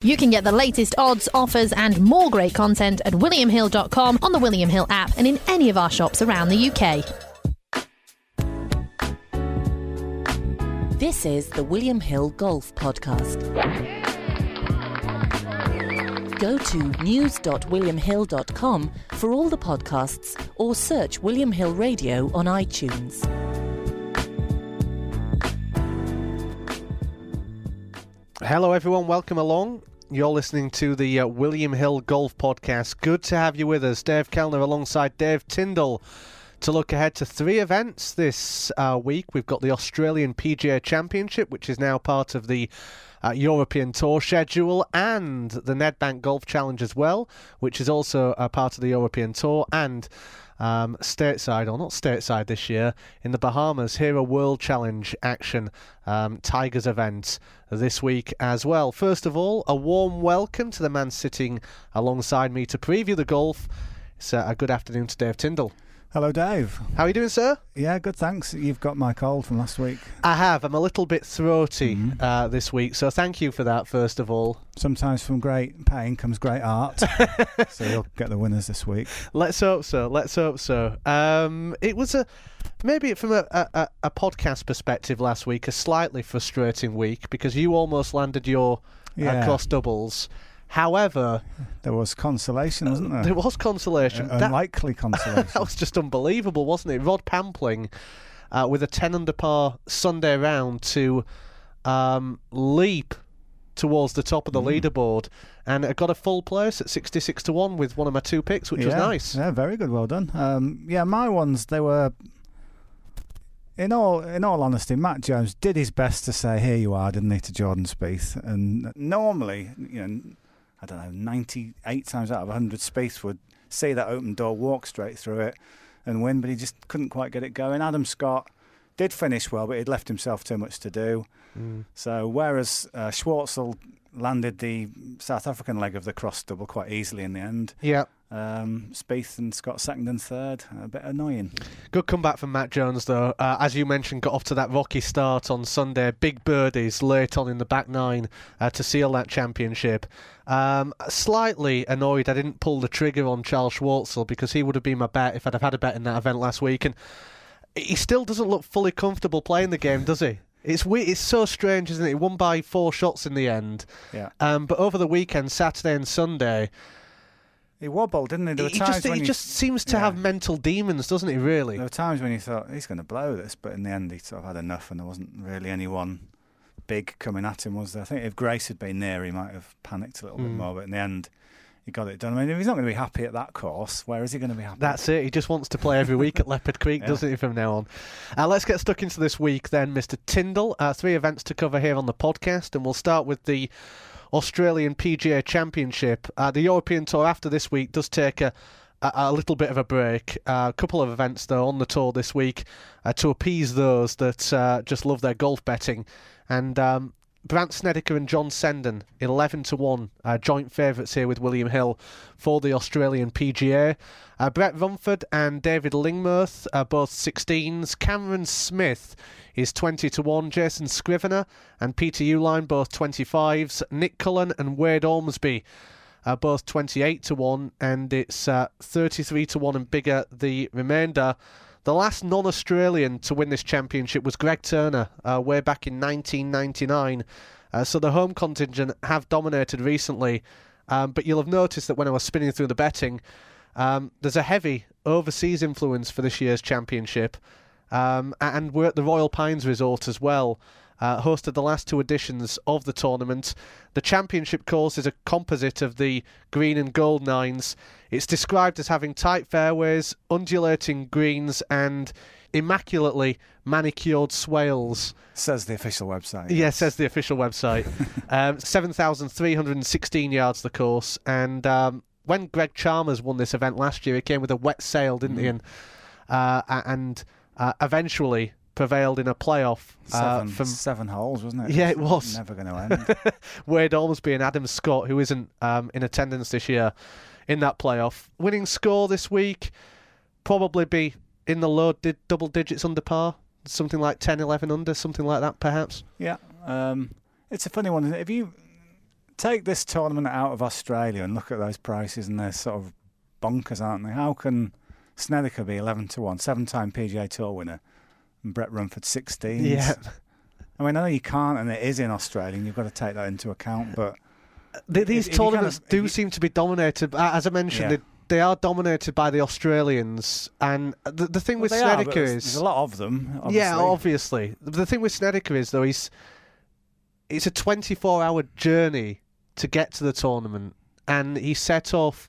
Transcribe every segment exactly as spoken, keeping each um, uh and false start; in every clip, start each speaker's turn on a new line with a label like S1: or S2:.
S1: You can get the latest odds, offers and more great content at william hill dot com, on the William Hill app and in any of our shops around the U K.
S2: This is the William Hill Golf Podcast. Go to news dot william hill dot com for all the podcasts or search William Hill Radio on iTunes.
S3: Hello everyone, welcome along. You're listening to the uh, William Hill Golf Podcast. Good to have you with us. Dave Kellner alongside Dave Tyndall to look ahead to three events this uh, week. We've got the Australian P G A Championship, which is now part of the uh, European Tour schedule, and the Nedbank Golf Challenge as well, which is also a part of the European Tour, and um, stateside, or not stateside this year, in the Bahamas, Hero World Challenge action, um, Tigers event this week as well. First of all, a warm welcome to the man sitting alongside me to preview the golf. It's uh, a good afternoon to Dave Tyndall.
S4: Hello, Dave.
S3: How are you doing, sir?
S4: Yeah, good, thanks. You've got my cold from last week.
S3: I have. I'm a little bit throaty
S4: Mm-hmm.
S3: uh, this week, so thank you for that, first of all.
S4: Sometimes from great pain comes great art. So you'll get the winners this week.
S3: Let's hope so. Let's hope so. Um, it was a maybe from a, a, a podcast perspective last week, a slightly frustrating week because you almost landed your
S4: Yeah.
S3: uh, cross doubles. However,
S4: There was consolation, wasn't there?
S3: there was consolation.
S4: Uh,
S3: That-
S4: unlikely consolation.
S3: That was just unbelievable, wasn't it? Rod Pampling uh, with a ten under par Sunday round to um, leap towards the top of the
S4: Mm.
S3: leaderboard, and it got a full place at sixty-six to one with one of my two picks, which
S4: yeah.
S3: was nice.
S4: Yeah, very good. Well done. Um, yeah, my ones, they were... In all, in all honesty, Matt Jones did his best to say, here you are, didn't he, to Jordan Spieth. And normally, you know, I don't know, ninety-eight times out of one hundred, Spieth would see that open door, walk straight through it and win, but he just couldn't quite get it going. Adam Scott did finish well, but he'd left himself too much to do.
S3: Mm.
S4: So whereas uh, Schwartzel landed the South African leg of the cross double quite easily in the end,
S3: Yeah.
S4: um, Spieth and Scott second and third, a bit annoying.
S3: Good comeback from Matt Jones, though. Uh, as you mentioned, got off to that rocky start on Sunday. Big birdies late on in the back nine uh, to seal that championship. Um, slightly annoyed I didn't pull the trigger on Charles Schwartzel because he would have been my bet if I'd have had a bet in that event last week. And he still doesn't look fully comfortable playing the game, does he? It's weird. It's so strange, isn't it? He won by four shots in the end.
S4: Yeah.
S3: Um, but over the weekend, Saturday and Sunday,
S4: He wobbled, didn't he? There were
S3: he
S4: times
S3: just
S4: when
S3: he
S4: you,
S3: just seems to
S4: yeah.
S3: have mental demons, doesn't he? Really.
S4: there were times when you thought he's going to blow this, but in the end he sort of had enough, and there wasn't really anyone big coming at him, was there? I think if Grace had been near, he might have panicked a little
S3: Mm.
S4: bit more, but in the end he got it done. I mean, if he's not going to be happy at that course, where is he going to be happy?
S3: That's it. He just wants to play every week at Leopard Creek,
S4: Yeah.
S3: doesn't he, from now on? Uh, let's get stuck into this week then, Mister Tyndall. Uh, three events to cover here on the podcast, and we'll start with the Australian P G A Championship. Uh, the European Tour after this week does take a, a, a little bit of a break. Uh, a couple of events, though, on the tour this week uh, to appease those that uh, just love their golf betting. And um, Brandt Snedeker and John Senden, eleven to one, uh, joint favourites here with William Hill for the Australian P G A. Uh, Brett Rumford and David Lingmerth are both sixteens. Cameron Smith is twenty to one. Jason Scrivener and Peter Uline, both twenty-fives. Nick Cullen and Wade Ormsby are both twenty-eight to one. And it's uh, thirty-three to one and bigger, the remainder. The last non-Australian to win this championship was Greg Turner, uh, way back in nineteen ninety-nine. Uh, so the home contingent have dominated recently. Um, but you'll have noticed that when I was spinning through the betting, um, there's a heavy overseas influence for this year's championship. Um, and we're at the Royal Pines Resort as well. Uh, hosted the last two editions of the tournament. The championship course is a composite of the green and gold nines. It's described as having tight fairways, undulating greens and immaculately manicured swales.
S4: Says the official website.
S3: Yeah, says the official website. um, seven thousand three hundred sixteen yards the course. And um, when Greg Chalmers won this event last year, he came with a wet sail, didn't mm. he? And, uh, and uh, eventually prevailed in a playoff. Uh,
S4: Seven,
S3: from
S4: seven holes, wasn't it?
S3: Yeah, it was.
S4: Never going to end.
S3: Wade Ormsby and Adam Scott, who isn't um, in attendance this year, in that playoff. Winning score this week, probably be in the low di- double digits under par. Something like ten, eleven under, something like that, perhaps.
S4: Yeah. Um, it's a funny one, isn't it? If you... take this tournament out of Australia and look at those prices, and they're sort of bonkers, aren't they? How can Snedeker be eleven to one, seven-time P G A Tour winner, and Brett Rumford sixteen?
S3: Yeah.
S4: I mean, I know you can't, and it is in Australia, and you've got to take that into account, but...
S3: The, these
S4: if, if
S3: tournaments
S4: kind of,
S3: do
S4: you,
S3: seem to be dominated, uh, as I mentioned,
S4: yeah.
S3: they, they are dominated by the Australians, and the, the thing
S4: well,
S3: with
S4: they are, but
S3: Snedeker
S4: there's,
S3: is...
S4: There's a lot of them, obviously.
S3: Yeah, obviously. The thing with Snedeker is, though, he's it's a twenty-four hour journey to get to the tournament, and he set off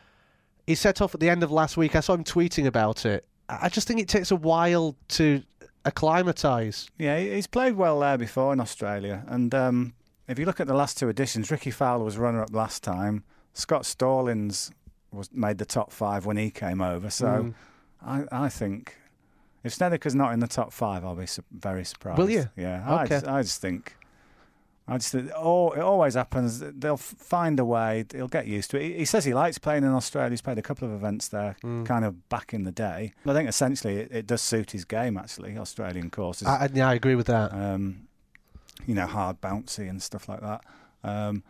S3: he set off at the end of last week. I saw him tweeting about it. I just think it takes a while to acclimatise.
S4: Yeah, he's played well there before in Australia, and um, if you look at the last two editions, Ricky Fowler was runner-up last time. Scott Stallings was made the top five when he came over, so
S3: Mm.
S4: I, I think if Snedeker's not in the top five, I'll be su- very surprised.
S3: Will you?
S4: Yeah, I,
S3: Okay.
S4: just, I just think... I just think, oh, it always happens. They'll f- find a way. He'll get used to it. He, he says he likes playing in Australia. He's played a couple of events there,
S3: Mm.
S4: kind of back in the day. I think essentially it, it does suit his game, actually, Australian courses.
S3: I, I, yeah, I agree with that.
S4: Um, you know, hard, bouncy and stuff like that. Um,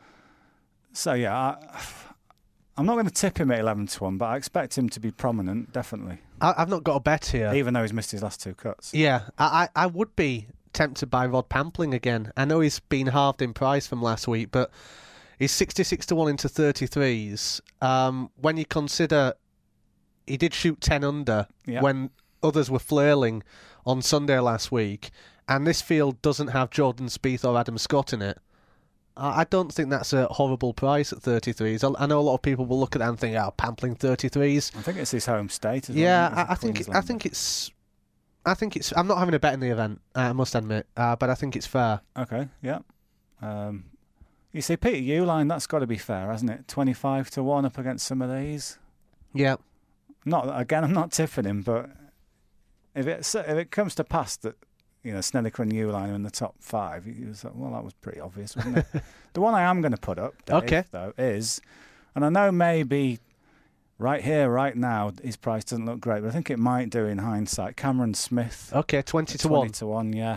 S4: so, yeah, I, I'm not going to tip him at eleven to one, but I expect him to be prominent, definitely,
S3: I, I've not got a bet here.
S4: even though he's missed his last two cuts.
S3: Yeah, I, I I would be tempted by Rod Pampling again. I know he's been halved in price from last week, but he's sixty-six to one into thirty-threes. Um, when you consider he did shoot ten under
S4: Yeah.
S3: when others were flailing on Sunday last week, and this field doesn't have Jordan Spieth or Adam Scott in it, I I don't think that's a horrible price at thirty-threes. I I know a lot of people will look at that and think, oh, Pampling thirty-threes.
S4: I think it's his home state as
S3: Yeah,
S4: well.
S3: I, I think I think it's I think it's. I'm not having a bet in the event, I must admit, uh, but I think it's fair.
S4: Okay, yeah. Um, you see, Peter Uline, that's got to be fair, hasn't it? twenty-five to one up against some of these.
S3: Yeah,
S4: Not again, I'm not tipping him, but if it if it comes to pass that, you know, Snedeker and Uline are in the top five, you was like, well, that was pretty obvious, wasn't it? The one I am going to put up, Dave,
S3: Okay.
S4: though, is, and I know maybe right here, right now, his price doesn't look great, but I think it might do in hindsight. Cameron Smith.
S3: okay, twenty to
S4: twenty
S3: one.
S4: to one, yeah.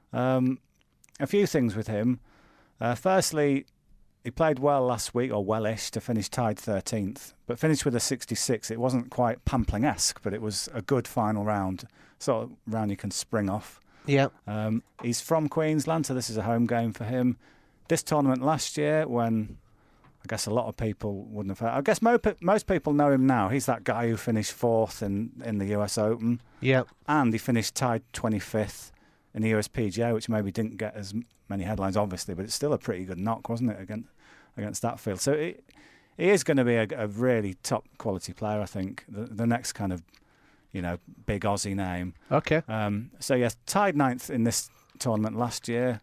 S4: Um, a few things with him. Uh, firstly, he played well last week, or wellish, to finish tied thirteenth, but finished with a sixty-six. It wasn't quite Pampling-esque, but it was a good final round, sort of round you can spring off.
S3: Yeah,
S4: Um, he's from Queensland, so this is a home game for him. This tournament last year, when I guess a lot of people wouldn't have heard. I guess mo- most people know him now. He's that guy who finished fourth in, in the U S Open,
S3: yeah,
S4: and he finished tied twenty-fifth in the U S P G A, which maybe didn't get as many headlines, obviously, but it's still a pretty good knock, wasn't it, against against that field? So it, he is going to be a, a really top quality player, I think. The, the next kind of, you know, big Aussie name.
S3: okay.
S4: Um, so yes, tied ninth in this tournament last year.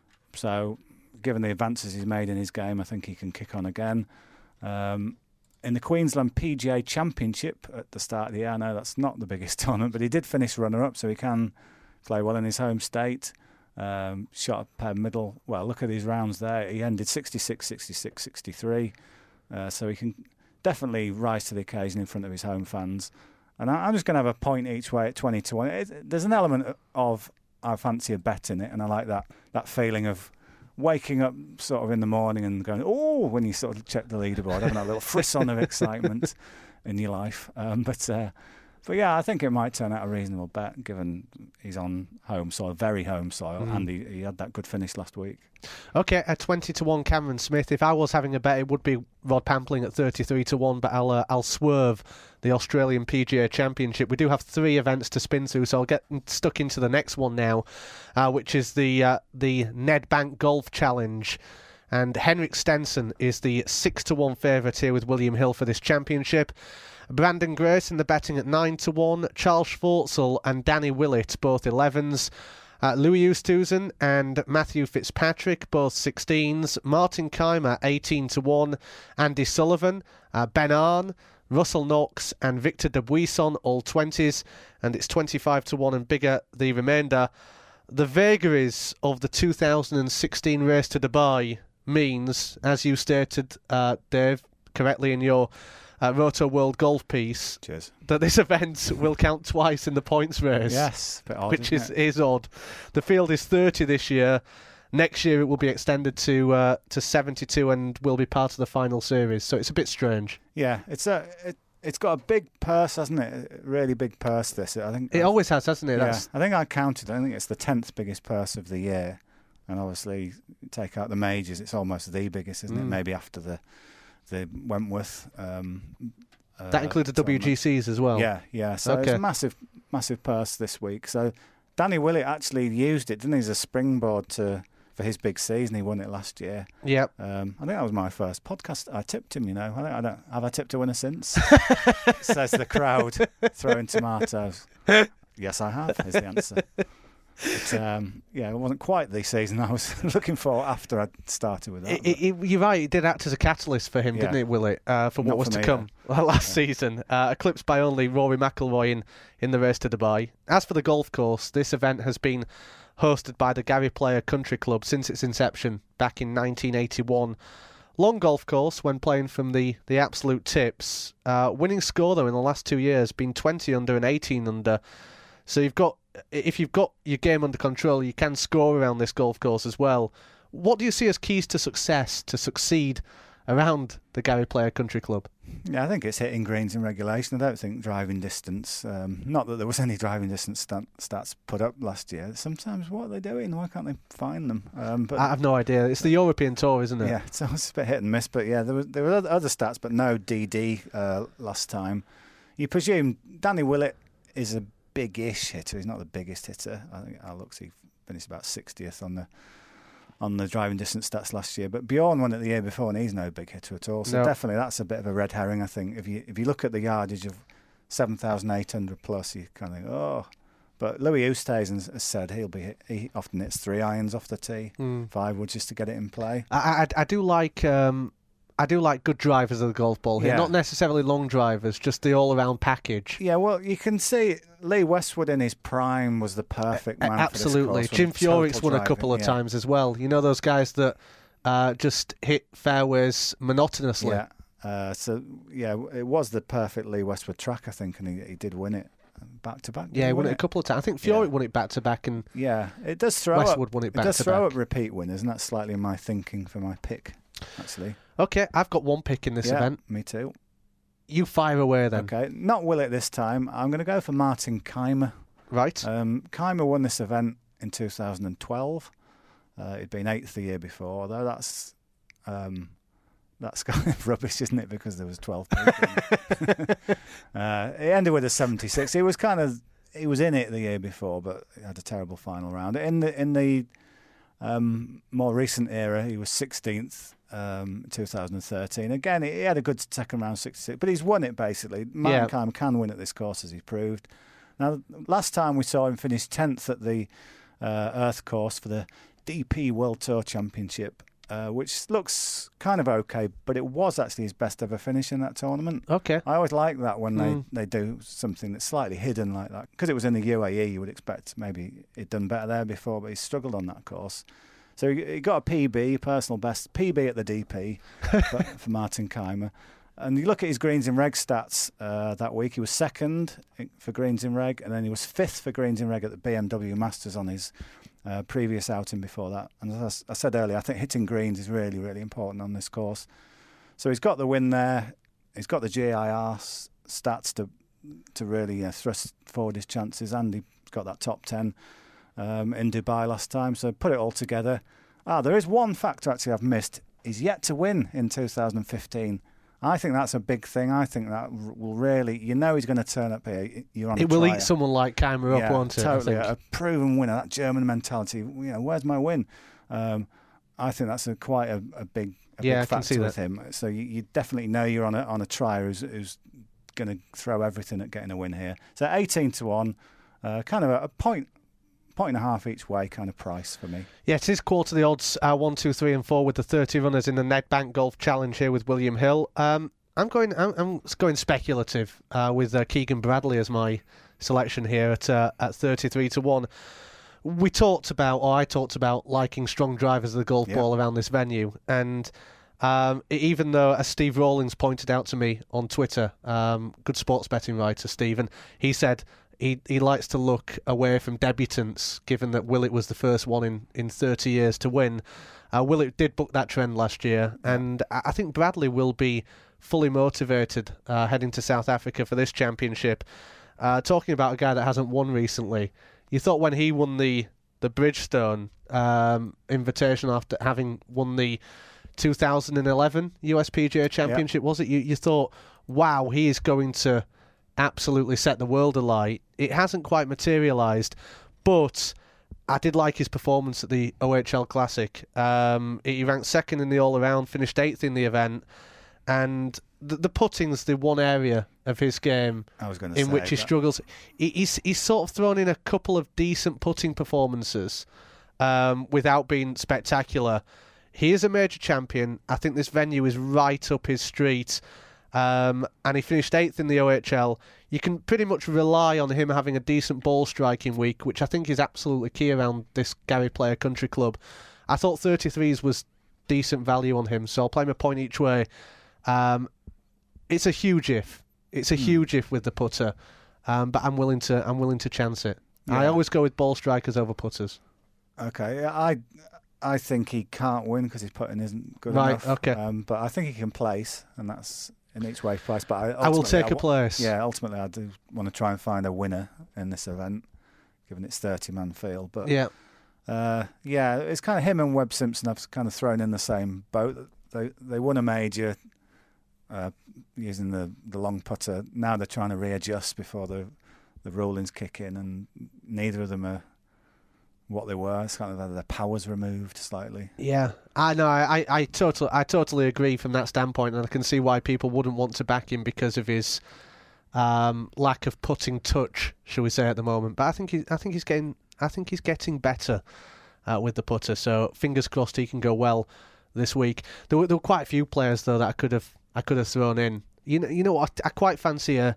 S4: So given the advances he's made in his game, I think he can kick on again. Um, in the Queensland P G A Championship at the start of the year, I know that's not the biggest tournament, but he did finish runner-up, so he can play well in his home state. Um, shot a pair middle. Well, look at these rounds there. He ended sixty-six, sixty-six, sixty-three. Uh, so he can definitely rise to the occasion in front of his home fans. And I, I'm just going to have a point each way at twenty to one. It, there's an element of I fancy a bet in it, and I like that that feeling of waking up sort of in the morning and going, oh, when you sort of check the leaderboard, having that little frisson of excitement in your life. Um, but uh, but yeah, I think it might turn out a reasonable bet, given he's on home soil, very home soil,
S3: Mm.
S4: and he, he had that good finish last week.
S3: Okay, at twenty to one, Cameron Smith. If I was having a bet, it would be Rod Pampling at thirty-three to one, but I'll uh, I'll swerve the Australian P G A Championship. We do have three events to spin through, so I'll get stuck into the next one now, uh, which is the uh, the Nedbank Golf Challenge. And Henrik Stenson is the six to one favourite here with William Hill for this championship. Brandon Grace in the betting at nine to one. Charles Schwartzel and Danny Willett, both elevens. Uh, Louis Oosthuizen and Matthew Fitzpatrick, both sixteens. Martin Keimer, eighteen to one. Andy Sullivan, uh, Ben Arn, Russell Knox and Victor Dubuisson, all twenties. And it's twenty-five to one and bigger, the remainder. The vagaries of the two thousand sixteen race to Dubai means, as you stated, uh, Dave, correctly in your uh, Roto World Golf piece,
S4: Cheers.
S3: that this event will count twice in the points race.
S4: Yes, bit odd,
S3: which is,
S4: isn't it?
S3: is odd. The field is thirty this year, next year it will be extended to uh, to seventy-two and will be part of the final series. So it's a bit strange.
S4: Yeah, it's a it, it's got a big purse, hasn't it? A really big purse. This I think
S3: it
S4: I've,
S3: always has, hasn't it?
S4: Yeah,
S3: That's...
S4: I think I counted. I think it's the tenth biggest purse of the year, and obviously take out the majors, it's almost the biggest, isn't
S3: mm.
S4: it? Maybe after the the Wentworth. Um, uh,
S3: that includes the W G Cs as well.
S4: Yeah, yeah. So
S3: okay.
S4: it's a massive, massive purse this week. So Danny Willett actually used it, didn't he, as a springboard to for his big season. He won it last year.
S3: Yep.
S4: Um, I think that was my first podcast. I tipped him, you know. I, think I don't have I tipped a winner since. Says the crowd, throwing tomatoes. Yes, I have. Is the answer. But, um, yeah, it wasn't quite the season I was looking for after I started with that.
S3: It, it, you're right, it did act as a catalyst for him,
S4: Yeah.
S3: didn't it, Willett, uh, for what
S4: Not
S3: was
S4: for
S3: to
S4: me,
S3: come last
S4: Yeah.
S3: season. Uh, eclipsed by only Rory McIlroy in, in the race to Dubai. As for the golf course, this event has been hosted by the Gary Player Country Club since its inception back in nineteen eighty-one. Long golf course when playing from the, the absolute tips. Uh, winning score, though, in the last two years, been twenty under and eighteen under. So you've got, if you've got your game under control, you can score around this golf course as well. What do you see as keys to success, to succeed around the Gary Player Country Club?
S4: Yeah, I think it's hitting greens in regulation. I don't think driving distance, um, not that there was any driving distance stat, stats put up last year. Sometimes what are they doing? Why can't they find them? Um, but
S3: I have no idea. It's the European Tour, isn't it?
S4: Yeah, it's always a bit hit and miss. But yeah, there, was, there were other, other stats, but no D D uh, last time. You presume Danny Willett is a big-ish hitter. He's not the biggest hitter. I think I looked, he finished about sixtieth on the on the driving distance stats last year. But Bjorn won it the year before, and he's no big hitter at all. So
S3: no.
S4: definitely that's a bit of a red herring, I think. If you if you look at the yardage of seven thousand eight hundred plus, you kind of think, oh. But Louis Oosthuizen has said he'll be hit, he often hits three irons off the tee,
S3: mm.
S4: five wood just to get it in play.
S3: I, I, I do like um, I do like good drivers of the golf ball here.
S4: Yeah.
S3: Not necessarily long drivers, just the all-around package.
S4: Yeah, well, you can see Lee Westwood in his prime was the perfect man.
S3: Absolutely.
S4: For this course,
S3: Jim
S4: with total
S3: Furyk's won a
S4: driving,
S3: couple of
S4: yeah.
S3: times as well. You know those guys that uh, just hit fairways monotonously.
S4: Yeah. Uh, so yeah, it was the perfect Lee Westwood track, I think, and he, he did win it back to back.
S3: Yeah, he won it
S4: it
S3: a couple of times. I think Furyk
S4: Yeah.
S3: won it back to back, and
S4: Yeah, it does throw
S3: Westwood
S4: up.
S3: won it
S4: It
S3: back
S4: does
S3: to
S4: throw
S3: back.
S4: up repeat winners, and that's slightly my thinking for my pick, actually.
S3: Okay, I've got one pick in this
S4: yeah,
S3: event.
S4: me too.
S3: You fire away then.
S4: Okay, not Willett this time. I'm going to go for Martin Keimer.
S3: Right.
S4: Um, Keimer won this event in two thousand twelve. Uh, he'd been eighth the year before, although that's um, that's kind of rubbish, isn't it? Because there was twelve people. uh, he ended with a seventy-six. He was kind of he was in it the year before, but he had a terrible final round. In the in the um, more recent era, he was sixteenth. Um, two thousand thirteen. Again, he had a good second round, sixty-six, but he's won it basically. Martin
S3: Yeah.
S4: Keimer can win at this course, as he proved. Now, last time we saw him finish tenth at the uh, Earth course for the D P World Tour Championship, uh, which looks kind of okay, but it was actually his best ever finish in that tournament.
S3: Okay.
S4: I always like that when
S3: Mm.
S4: they, they do something that's slightly hidden like that. Because it was in the U A E, you would expect maybe he'd done better there before, but he struggled on that course. So he he got a P B, personal best, P B at the D P for, for Martin Keimer. And you look at his greens in reg stats uh, that week, he was second for greens in reg, and then he was fifth for greens in reg at the B M W Masters on his uh, previous outing before that. And as I said earlier, I think hitting greens is really, really important on this course. So he's got the win there. He's got the G I R s- stats to to really uh, thrust forward his chances, and he's got that top ten um, in Dubai last time. So put it all together. Ah, there is one factor actually I've missed. He's yet to win in two thousand fifteen. I think that's a big thing. I think that will really, you know, he's going to turn up here. You're on.
S3: It
S4: a
S3: will
S4: trier.
S3: eat someone like Keimer
S4: yeah,
S3: up, won't it?
S4: Totally,
S3: I
S4: a
S3: think.
S4: proven winner. That German mentality. You know, where's my win? Um, I think that's a quite a, a big, a
S3: Yeah, I
S4: big
S3: can see
S4: factor with
S3: that.
S4: him. So you, you definitely know you're on a on a trier who's, who's going to throw everything at getting a win here. So eighteen to one, uh, kind of a, a point. Point and a half each way kind of price for me.
S3: Yeah, it is quarter the odds, uh, one, two, three, and four with the thirty runners in the Nedbank Golf Challenge here with William Hill. Um, I'm going, I'm, I'm going speculative uh, with uh, Keegan Bradley as my selection here at uh, at thirty-three to one. We talked about, or I talked about, liking strong drivers of the golf
S4: Yeah.
S3: ball around this venue, and um, e- even though, as Steve Rawlings pointed out to me on Twitter, um, good sports betting writer Stephen, he said, he he likes to look away from debutants, given that Willett was the first one in, in thirty years to win. Uh, Willett did book that trend last year, and I, I think Bradley will be fully motivated uh, heading to South Africa for this championship. Uh, talking about a guy that hasn't won recently, you thought when he won the, the Bridgestone um, invitation after having won the two thousand eleven U S P G A Championship, yeah. was it? You, you thought, wow, he is going to absolutely set the world alight. It hasn't quite materialised, but I did like his performance at the O H L Classic. Um, he ranked second in the all-around, finished eighth in the event, and the, the putting's the one area of his game
S4: I was going
S3: in
S4: say
S3: which he
S4: that.
S3: struggles. He, he's, he's sort of thrown in a couple of decent putting performances um, without being spectacular. He is a major champion. I think this venue is right up his street. Um, and he finished eighth in the O H L. You can pretty much rely on him having a decent ball striking week, which I think is absolutely key around this Gary Player Country Club. I thought thirty-threes was decent value on him, so I'll play him a point each way. Um, it's a huge if. It's a
S4: Hmm.
S3: huge if with the putter, um, but I'm willing to. I'm willing to chance it. I
S4: Yeah.
S3: always go with ball strikers over putters.
S4: Okay, yeah, I I think he can't win because his putting isn't good
S3: Right,
S4: enough.
S3: okay.
S4: Um, but I think he can place, and that's in each way price. But I,
S3: I will
S4: ultimately,
S3: take a
S4: wa-
S3: place.
S4: Yeah, ultimately, I do want to try and find a winner in this event, given its thirty-man field. But
S3: Yeah.
S4: uh, yeah, it's kind of him and Webb Simpson. I've kind of thrown in the same boat. They they won a major uh, using the, the long putter. Now they're trying to readjust before the the rulings kick in, and neither of them are what they were. It's kind of their powers removed slightly.
S3: Yeah, I know. I, I, I totally, I totally agree from that standpoint, and I can see why people wouldn't want to back him because of his um, lack of putting touch, shall we say, at the moment. But I think he, I think he's getting, I think he's getting better uh, with the putter. So fingers crossed he can go well this week. There were, there were quite a few players though that I could have, I could have thrown in. You know, you know what? I, I quite fancy a.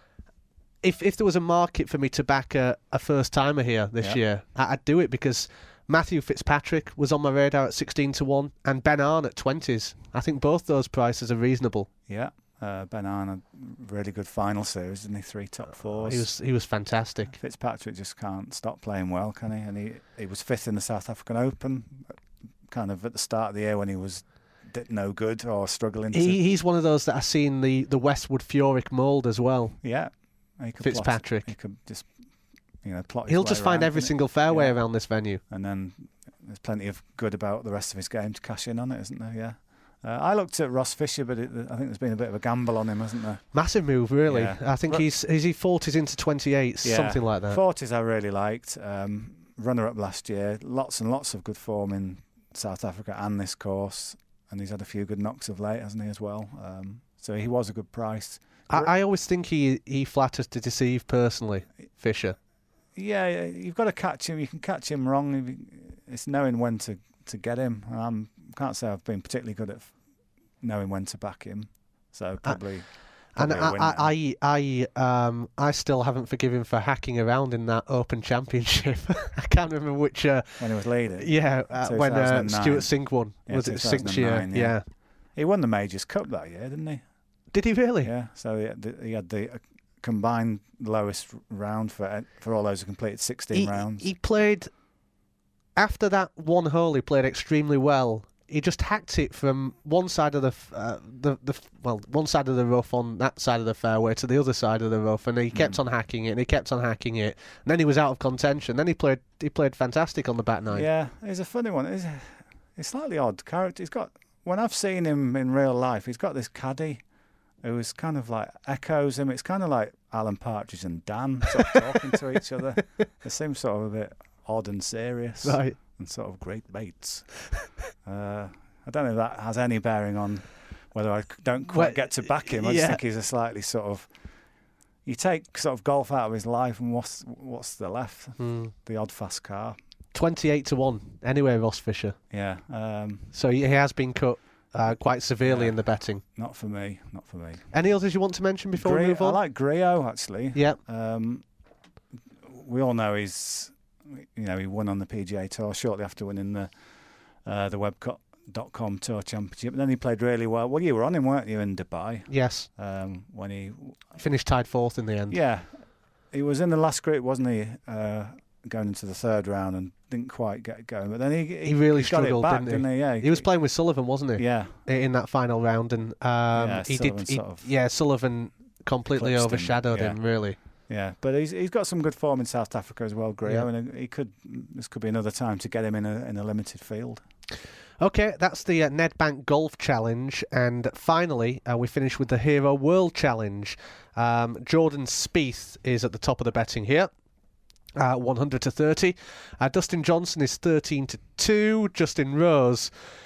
S3: If if there was a market for me to back a, a first timer here this
S4: Yeah.
S3: year, I, I'd do it because Matthew Fitzpatrick was on my radar at sixteen to one, and Ben Arn at twenties. I think both those prices are reasonable.
S4: Yeah, uh, Ben Arn, a really good final series, didn't he? Three top fours.
S3: He was he was fantastic.
S4: Fitzpatrick just can't stop playing well, can he? And he, he was fifth in the South African Open, kind of at the start of the year when he was d- no good or struggling. To,
S3: He he's one of those that I see in the, the Westwood Fioric mould as well.
S4: yeah, he could
S3: Fitzpatrick.
S4: Plot, he could just you know plot. His
S3: He'll
S4: way
S3: just find
S4: around,
S3: every
S4: couldn't he?
S3: single fairway
S4: Yeah.
S3: around this venue.
S4: And then there's plenty of good about the rest of his game to cash in on it, isn't there? Yeah. Uh, I looked at Ross Fisher, but it, I think there's been a bit of a gamble on him, hasn't there?
S3: Massive move, really.
S4: Yeah.
S3: I think
S4: Ru-
S3: he's is he forties into twenty-eights,
S4: Yeah.
S3: something like that.
S4: forties I really liked. Um, runner-up last year. Lots and lots of good form in South Africa and this course. And he's had a few good knocks of late, hasn't he, as well? Um, so he was a good price.
S3: I, I always think he he flatters to deceive personally, Fisher.
S4: Yeah, yeah, you've got to catch him. You can catch him wrong. It's knowing when to, to get him. I can't say I've been particularly good at f- knowing when to back him. So probably...
S3: And
S4: probably a
S3: I,
S4: winner.
S3: I, I, I, um, I still haven't forgiven for hacking around in that Open Championship. I can't remember which. Uh,
S4: when he was leading.
S3: yeah, uh, when uh,
S4: two thousand nine.
S3: Stuart Sink won.
S4: Yeah,
S3: was it Sink's year?
S4: two thousand nine,
S3: Yeah.
S4: yeah. He won the Majors Cup that year, didn't he?
S3: Did he really?
S4: Yeah, so he had the, he had the uh, combined lowest round for for all those who completed sixteen
S3: He,
S4: rounds.
S3: he played after that one hole. He played extremely well. He just hacked it from one side of the f- uh, the the f- well, one side of the rough on that side of the fairway to the other side of the rough, and he kept
S4: Mm.
S3: on hacking it, and he kept on hacking it. And then he was out of contention. Then he played he played fantastic on the back nine.
S4: Yeah, he's a funny one. He's, he's slightly odd character. He's got when I've seen him in real life, he's got this caddy who's kind of like echoes him. It's kind of like Alan Partridge and Dan sort of talking to each other. They seem sort of a bit odd and serious.
S3: Right.
S4: And sort of great mates. uh, I don't know if that has any bearing on whether I c- don't quite
S3: Well,
S4: get to back him. I just
S3: yeah.
S4: think he's a slightly sort of. You take sort of golf out of his life, and what's what's the left?
S3: Hmm.
S4: The odd fast car.
S3: twenty-eight to one. Anyway, Ross Fisher.
S4: Yeah, um,
S3: So he he has been cut uh, quite severely
S4: Yeah.
S3: in the betting.
S4: not for me. Not for me.
S3: Any others you want to mention before we
S4: Gri-
S3: move
S4: I
S3: on?
S4: like Griot actually.
S3: Yeah.
S4: Um, we all know he's, you know, he won on the P G A Tour shortly after winning the uh, the web dot com Tour Championship. And then he played really well. Well, you were on him, weren't you, in Dubai?
S3: Yes.
S4: Um, when he,
S3: Finished tied fourth in the end.
S4: yeah, he was in the last group, wasn't he? Uh, going into the third round and didn't quite get going, but then he he,
S3: he really
S4: he got
S3: struggled,
S4: it back,
S3: didn't he?
S4: didn't he? Yeah,
S3: he was playing with Sullivan, wasn't he?
S4: Yeah,
S3: in that final round, and um,
S4: yeah,
S3: he
S4: Sullivan
S3: did. He,
S4: sort of
S3: yeah, Sullivan completely
S4: eclipsed him,
S3: overshadowed
S4: yeah.
S3: him. Really.
S4: Yeah, but he's he's got some good form in South Africa as well, Grio,
S3: Yeah.
S4: and he could. This could be another time to get him in a in a limited field.
S3: Okay, that's the uh, Nedbank Golf Challenge, and finally uh, we finish with the Hero World Challenge. Um, Jordan Spieth is at the top of the betting here. Uh, one hundred to thirty. Uh, Dustin Johnson is thirteen to two. Justin Rose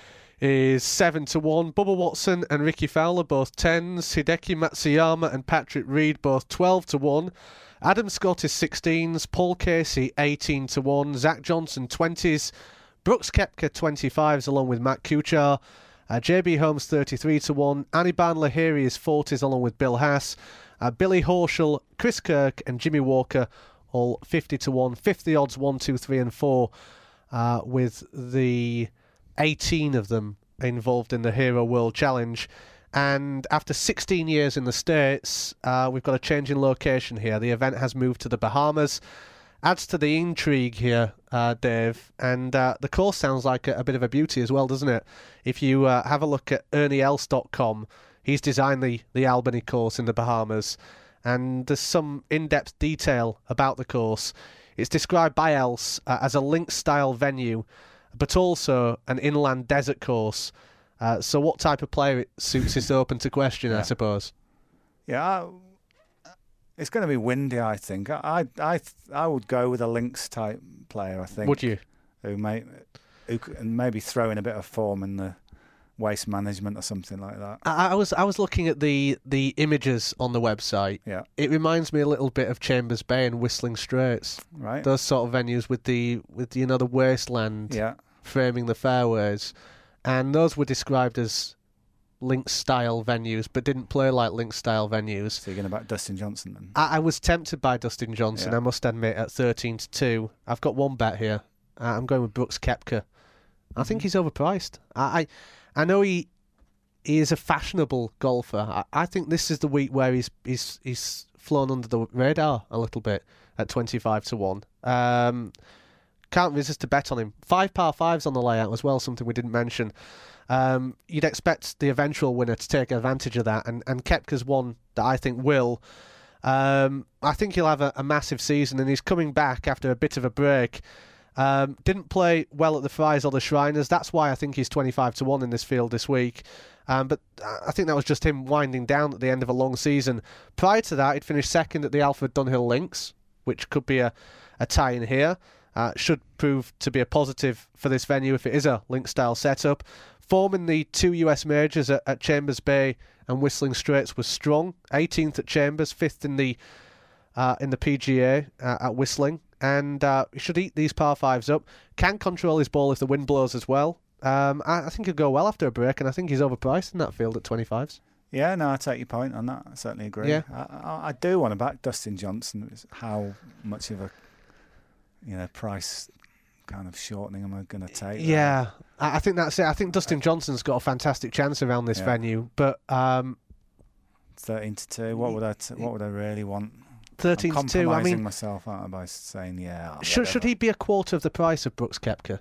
S3: is seven to one. Bubba Watson and Ricky Fowler both tens. Hideki Matsuyama and Patrick Reed both twelve to one. Adam Scott is sixteens. Paul Casey eighteen to one. Zach Johnson twenties. Brooks Koepka twenty-fives along with Matt Kuchar. Uh, J B Holmes thirty-three to one. Aniban Lahiri is forties along with Bill Haas. Uh, Billy Horschel, Chris Kirk and Jimmy Walker all fifty to one. fifty odds one, two, three and four uh, with the eighteen of them involved in the Hero World Challenge. And after sixteen years in the States, uh, we've got a change in location here. The event has moved to the Bahamas. Adds to the intrigue here, uh, Dave. And uh, the course sounds like a, a bit of a beauty as well, doesn't it? If you uh, have a look at Ernie Els dot com, he's designed the, the Albany course in the Bahamas. And there's some in-depth detail about the course. It's described by Els uh, as a links-style venue, but also an inland desert course. Uh, so what type of player it suits is open to question, yeah. I suppose.
S4: Yeah, I, it's going to be windy, I think. I, I, I would go with a links type player. I think.
S3: Would you?
S4: Who may, who and maybe throw in a bit of form in the waste management or something like that.
S3: I, I was, I was looking at the the images on the website.
S4: Yeah,
S3: it reminds me a little bit of Chambers Bay and Whistling Straits.
S4: Right.
S3: Those sort of venues with the with you know the wasteland.
S4: Yeah.
S3: Framing the fairways, and those were described as links-style venues, but didn't play like links-style venues.
S4: So you're going to back Dustin Johnson then?
S3: I, I was tempted by Dustin Johnson,
S4: yeah.
S3: I must admit, at thirteen to two. I've got one bet here. Uh, I'm going with Brooks Koepka. I think he's overpriced. I, I, I know he he is a fashionable golfer. I, I think this is the week where he's he's he's flown under the radar a little bit at twenty-five to one. Um, Can't resist a bet on him. Five par fives on the layout as well, something we didn't mention. Um, you'd expect the eventual winner to take advantage of that, and, and Koepka's one that I think will. Um, I think he'll have a, a massive season, and he's coming back after a bit of a break. Um, didn't play well at the Fry's or the Shriners. That's why I think he's twenty-five to one in this field this week. Um, but I think that was just him winding down at the end of a long season. Prior to that, he'd finished second at the Alfred Dunhill Links, which could be a, a tie in here. Uh, should prove to be a positive for this venue if it is a link-style setup. Form in the two U S majors at, at Chambers Bay and Whistling Straits was strong. eighteenth at Chambers, fifth in the uh, in the P G A uh, at Whistling, and uh, he should eat these par fives up. Can control his ball if the wind blows as well. Um, I, I think he'll go well after a break, and I think he's overpriced in that field at twenty-fives.
S4: Yeah, no, I take your point on that. I certainly agree.
S3: Yeah.
S4: I, I, I do want to back Dustin Johnson. It's how much of a you know price kind of shortening am I going to take?
S3: Yeah, I think that's it. I think Dustin Johnson's got a fantastic chance around this
S4: yeah.
S3: venue, but um,
S4: thirteen to two. What would I? T- what would I really want?
S3: Thirteen
S4: I'm
S3: to two. I mean,
S4: myself out by saying yeah.
S3: Should should he be a quarter of the price of Brooks Koepka?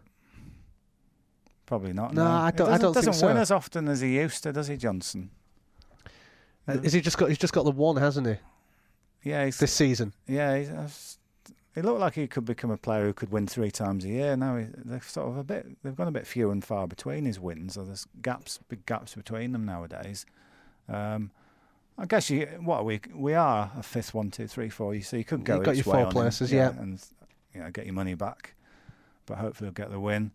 S4: Probably not.
S3: No,
S4: no.
S3: I don't.
S4: He
S3: I don't
S4: doesn't
S3: think so.
S4: win as often as he used to, does he, Johnson?
S3: Uh, is he just got? He's just got the one, hasn't he?
S4: Yeah, he's,
S3: this season.
S4: Yeah, he's, uh, he looked like he could become a player who could win three times a year. Now he, they're sort of a bit. They've gone a bit few and far between his wins. Or there's gaps, big gaps between them nowadays. Um, I guess you. What are we? We are a fifth, one, two, three, four. You see, you could go.
S3: You've got
S4: each
S3: your
S4: way
S3: four
S4: on
S3: places,
S4: him,
S3: yeah,
S4: and you know, get your money back. But hopefully, he'll get the win.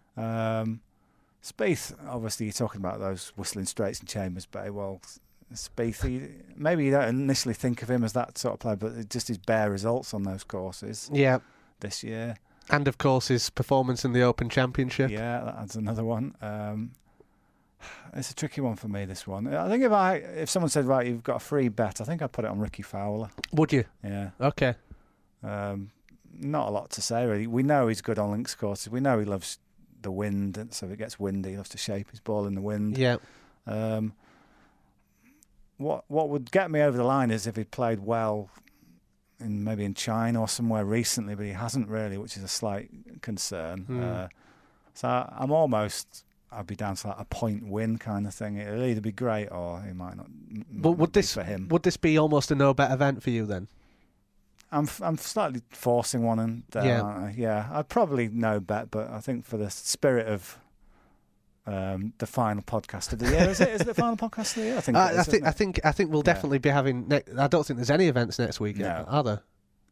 S4: Um, Spieth, obviously, you're talking about those Whistling Straits and Chambers Bay. Well, Spieth, he, maybe you don't initially think of him as that sort of player, but just his bare results on those courses.
S3: Yeah.
S4: This year.
S3: And of course his performance in the Open Championship.
S4: Yeah, that adds another one. Um, it's a tricky one for me, this one. I think if I if someone said, right, you've got a free bet, I think I'd put it on Ricky Fowler.
S3: Would you?
S4: Yeah.
S3: Okay.
S4: Um, not a lot to say, really. We know he's good on links courses. We know he loves the wind, and so if it gets windy, he loves to shape his ball in the wind.
S3: Yeah.
S4: Um, what what would get me over the line is if he played well in maybe in China or somewhere recently, but he hasn't really, which is a slight concern.
S3: Mm.
S4: Uh, so I, I'm almost, I'd be down to like a point win kind of thing. It'll either be great or it might not. Might
S3: But would
S4: not be
S3: this
S4: for him?
S3: would this be almost a no bet event for you then?
S4: I'm f- I'm slightly forcing one in there,
S3: Yeah.
S4: aren't I? Yeah, I'd probably no bet, but I think for the spirit of um, the final podcast of the year, is it? Is it the final podcast of the year? I think.
S3: Uh,
S4: it
S3: I
S4: is,
S3: think
S4: isn't
S3: I
S4: it?
S3: think I think we'll
S4: Yeah.
S3: definitely be having. Ne- I don't think there's any events next week,
S4: No.
S3: are there?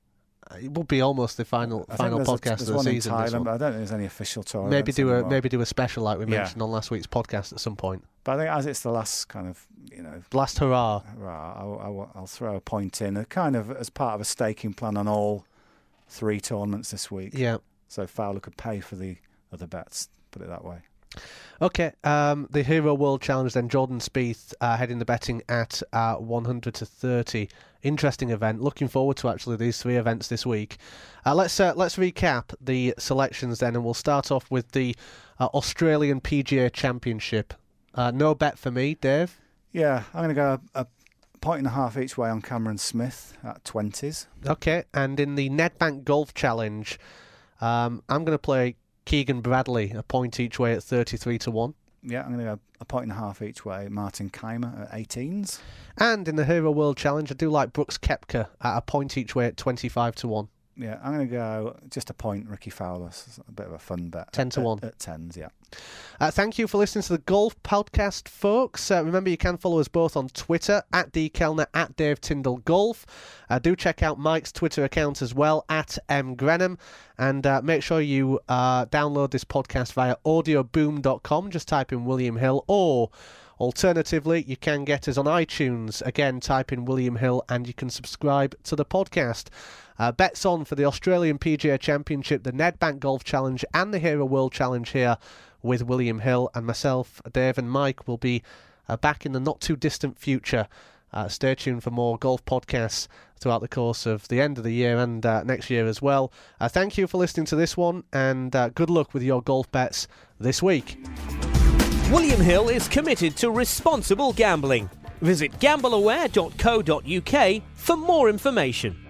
S3: It would be almost the final
S4: I think
S3: final
S4: there's a-
S3: podcast
S4: there's
S3: of the
S4: one
S3: season.
S4: in
S3: this
S4: Thailand,
S3: one.
S4: but I don't think there's any official tour.
S3: Maybe
S4: events
S3: do a
S4: anymore.
S3: maybe do a special like we
S4: Yeah.
S3: mentioned on last week's podcast at some point.
S4: But I think as it's the last kind of, you know,
S3: Last hurrah!
S4: right, I'll, I'll, I'll throw a point in, uh, kind of as part of a staking plan on all three tournaments this week.
S3: Yeah.
S4: So Fowler could pay for the other bets. Put it that way.
S3: Okay, um, the Hero World Challenge then, Jordan Spieth uh, heading the betting at uh, one hundred to thirty. Interesting event. Looking forward to actually these three events this week. Uh, let's uh, let's recap the selections then, and we'll start off with the uh, Australian P G A Championship. Uh, no bet for me, Dave.
S4: Yeah, I'm going to go a, a point and a half each way on Cameron Smith at twenties.
S3: Okay, and in the Nedbank Golf Challenge, um, I'm going to play Keegan Bradley, a point each way at thirty-three to one.
S4: Yeah, I'm going to go a point and a half each way. Martin Keimer at eighteens.
S3: And in the Hero World Challenge, I do like Brooks Koepka at a point each way at twenty-five to one.
S4: Yeah, I'm going to go just a point, Ricky Fowler. So a bit of a fun bet.
S3: ten to
S4: at,
S3: one.
S4: At, at tens, yeah.
S3: Uh, thank you for listening to the Golf Podcast, folks. Uh, remember, you can follow us both on Twitter, at D Kellner, at Dave Tyndall Golf. Uh, do check out Mike's Twitter account as well, at M Grenham. And uh, make sure you uh, download this podcast via audio boom dot com. Just type in William Hill, or alternatively, you can get us on iTunes. Again, type in William Hill and you can subscribe to the podcast. Uh, bets on for the Australian P G A Championship, the Nedbank Golf Challenge and the Hero World Challenge here with William Hill, and myself, Dave and Mike will be uh, back in the not too distant future. Uh, stay tuned for more golf podcasts throughout the course of the end of the year and uh, next year as well. Uh, thank you for listening to this one, and uh, good luck with your golf bets this week.
S5: William Hill is committed to responsible gambling. Visit gamble aware dot co dot uk for more information.